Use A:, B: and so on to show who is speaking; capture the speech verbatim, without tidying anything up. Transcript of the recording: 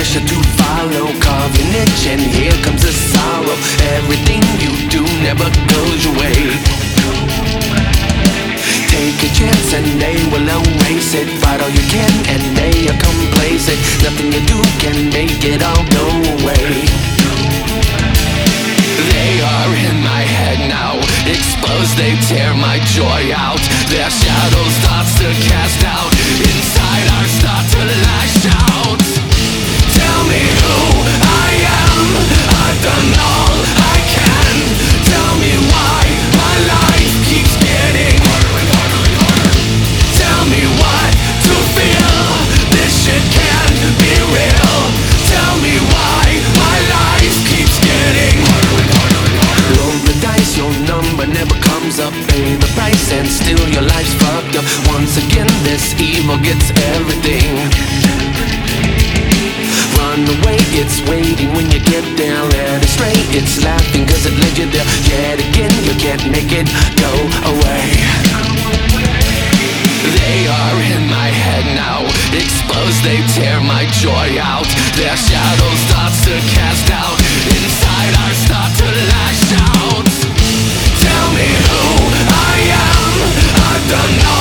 A: pressure to follow, carve your niche and here comes the sorrow. Everything you do never goes your way. Take a chance and they will erase it. Fight all you can and they are complacent. Nothing you do can make it all go away. They are in my head now, exposed, they tear my joy out. Their shadows starts to cast out, inside I start to lash out. Tell me who I am, I've done all I can. Tell me why my life keeps getting harder and harder and harder. Tell me what to feel, this shit can't be real. Tell me why my life keeps getting harder and harder and harder. Roll the dice, your number never comes up. Pay the price and still your life's fucked up. Once again this evil gets everything. Run away, it's waiting when you get there. Let it stray, it's laughing cause it led you there. Yet again, you can't make it go away. They are in my head now, exposed, they tear my joy out. Their shadow starts to cast out, inside I start to lash out. Tell me who I am, I've done all